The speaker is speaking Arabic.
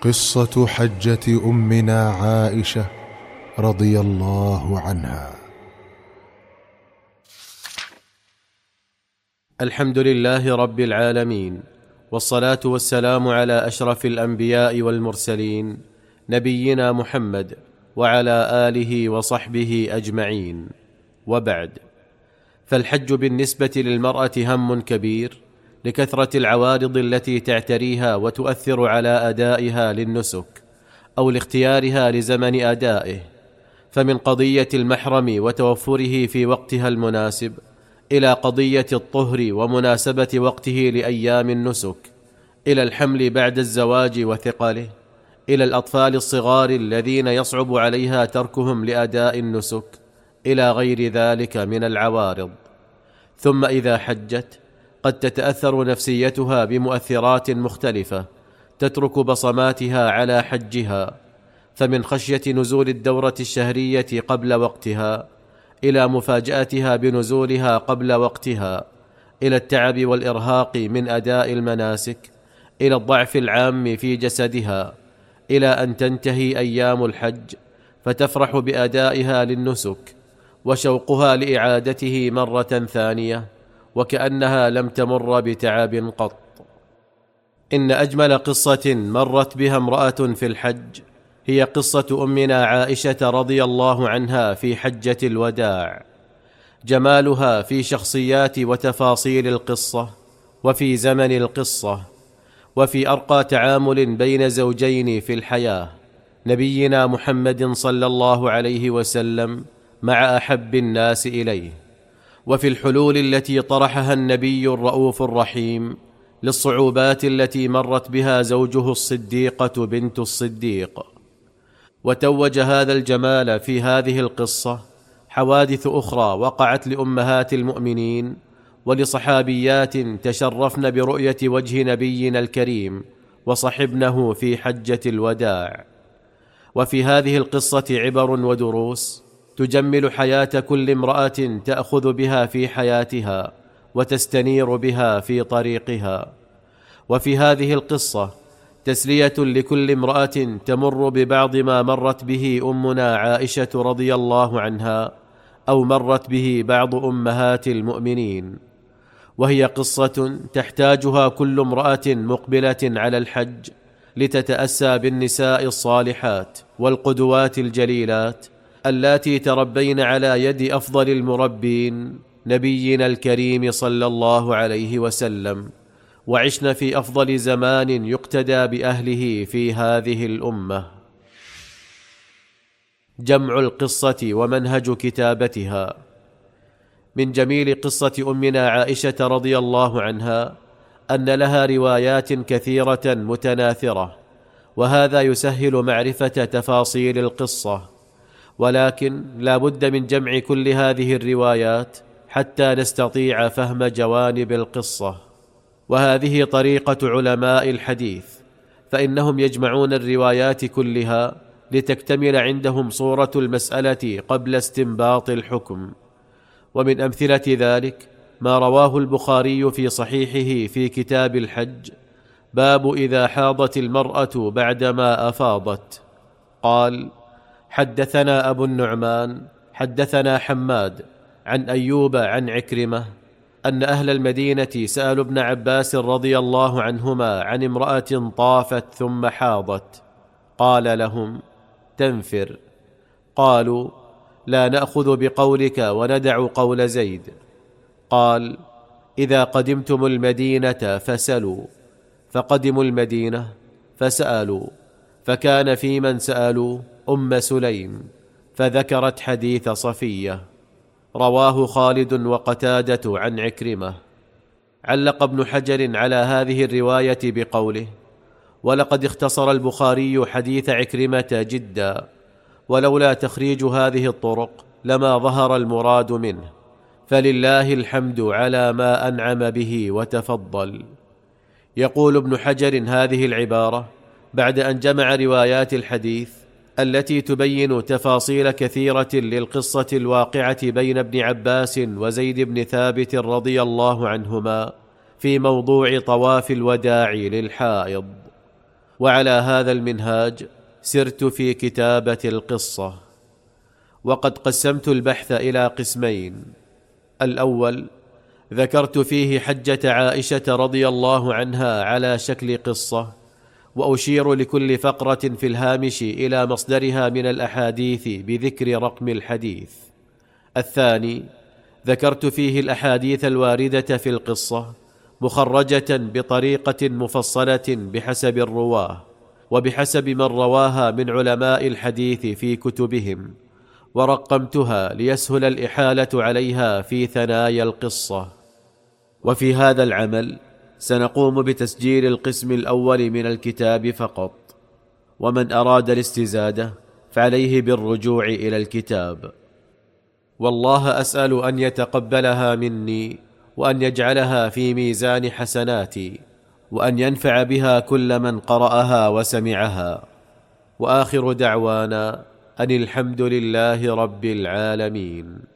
قصة حجة أمنا عائشة رضي الله عنها. الحمد لله رب العالمين، والصلاة والسلام على أشرف الأنبياء والمرسلين، نبينا محمد وعلى آله وصحبه أجمعين، وبعد. فالحج بالنسبة للمرأة هم كبير لكثرة العوارض التي تعتريها وتؤثر على أدائها للنسك أو لاختيارها لزمن أدائه، فمن قضية المحرم وتوفره في وقتها المناسب، إلى قضية الطهر ومناسبة وقته لأيام النسك، إلى الحمل بعد الزواج وثقله، إلى الأطفال الصغار الذين يصعب عليها تركهم لأداء النسك، إلى غير ذلك من العوارض. ثم إذا حجت قد تتأثر نفسيتها بمؤثرات مختلفة تترك بصماتها على حجها، فمن خشية نزول الدورة الشهرية قبل وقتها، إلى مفاجأتها بنزولها قبل وقتها، إلى التعب والإرهاق من أداء المناسك، إلى الضعف العام في جسدها، إلى أن تنتهي أيام الحج فتفرح بأدائها للنسك وشوقها لإعادته مرة ثانية وكأنها لم تمر بتعب قط. إن أجمل قصة مرت بها امرأة في الحج هي قصة أمنا عائشة رضي الله عنها في حجة الوداع. جمالها في شخصيات وتفاصيل القصة، وفي زمن القصة، وفي أرقى تعامل بين زوجين في الحياة، نبينا محمد صلى الله عليه وسلم مع أحب الناس إليه، وفي الحلول التي طرحها النبي الرؤوف الرحيم للصعوبات التي مرت بها زوجه الصديقة بنت الصديق. وتوج هذا الجمال في هذه القصة حوادث أخرى وقعت لأمهات المؤمنين ولصحابيات تشرفن برؤية وجه نبينا الكريم وصحبنه في حجة الوداع. وفي هذه القصة عبر ودروس تجمل حياة كل امرأة تأخذ بها في حياتها وتستنير بها في طريقها. وفي هذه القصة تسلية لكل امرأة تمر ببعض ما مرت به أمنا عائشة رضي الله عنها أو مرت به بعض أمهات المؤمنين، وهي قصة تحتاجها كل امرأة مقبلة على الحج لتتأسى بالنساء الصالحات والقدوات الجليلات اللاتي تربين على يد أفضل المربين نبينا الكريم صلى الله عليه وسلم، وعشنا في أفضل زمان يقتدى بأهله في هذه الأمة. جمع القصة ومنهج كتابتها. من جميل قصة أمنا عائشة رضي الله عنها أن لها روايات كثيرة متناثرة، وهذا يسهل معرفة تفاصيل القصة، ولكن لا بد من جمع كل هذه الروايات حتى نستطيع فهم جوانب القصة. وهذه طريقة علماء الحديث، فإنهم يجمعون الروايات كلها لتكتمل عندهم صورة المسألة قبل استنباط الحكم. ومن أمثلة ذلك ما رواه البخاري في صحيحه في كتاب الحج: باب إذا حاضت المرأة بعدما أفاضت. قال: حدثنا أبو النعمان حدثنا حماد عن أيوب عن عكرمة أن أهل المدينة سألوا ابن عباس رضي الله عنهما عن امرأة طافت ثم حاضت، قال لهم: تنفر. قالوا: لا نأخذ بقولك وندع قول زيد. قال: إذا قدمتم المدينة فسلوا. فقدموا المدينة فسألوا، فكان في من سألوا أم سليم، فذكرت حديث صفية. رواه خالد وقتادة عن عكرمة. علق ابن حجر على هذه الرواية بقوله: ولقد اختصر البخاري حديث عكرمة جدا، ولولا تخريج هذه الطرق لما ظهر المراد منه، فلله الحمد على ما أنعم به وتفضل. يقول ابن حجر هذه العبارة بعد أن جمع روايات الحديث التي تبين تفاصيل كثيرة للقصة الواقعة بين ابن عباس وزيد بن ثابت رضي الله عنهما في موضوع طواف الوداع للحائض. وعلى هذا المنهاج سرت في كتابة القصة. وقد قسمت البحث إلى قسمين: الأول ذكرت فيه حجة عائشة رضي الله عنها على شكل قصة، وأشير لكل فقرة في الهامش إلى مصدرها من الأحاديث بذكر رقم الحديث. الثاني ذكرت فيه الأحاديث الواردة في القصة مخرجة بطريقة مفصلة بحسب الرواه وبحسب من رواها من علماء الحديث في كتبهم، ورقمتها ليسهل الإحالة عليها في ثنايا القصة. وفي هذا العمل سنقوم بتسجيل القسم الأول من الكتاب فقط، ومن أراد الاستزادة فعليه بالرجوع إلى الكتاب. والله أسأل أن يتقبلها مني، وأن يجعلها في ميزان حسناتي، وأن ينفع بها كل من قرأها وسمعها. وآخر دعوانا أن الحمد لله رب العالمين.